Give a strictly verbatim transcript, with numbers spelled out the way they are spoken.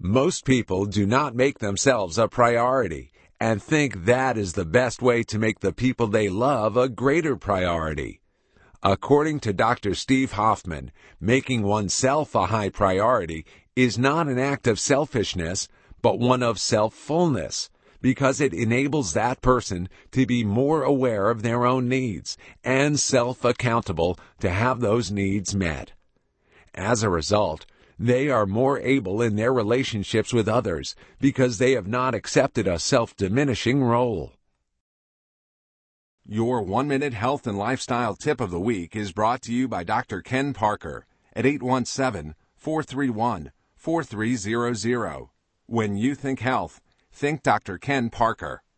Most people do not make themselves a priority and think that is the best way to make the people they love a greater priority. According to Doctor Steve Hoffman, making oneself a high priority is not an act of selfishness, but one of self-fullness, because it enables that person to be more aware of their own needs and self-accountable to have those needs met. As a result, they are more able in their relationships with others because they have not accepted a self-diminishing role. Your one-minute health and lifestyle tip of the week is brought to you by Doctor Ken Parker at eight one seven, four three one, four three zero zero. When you think health, think Doctor Ken Parker.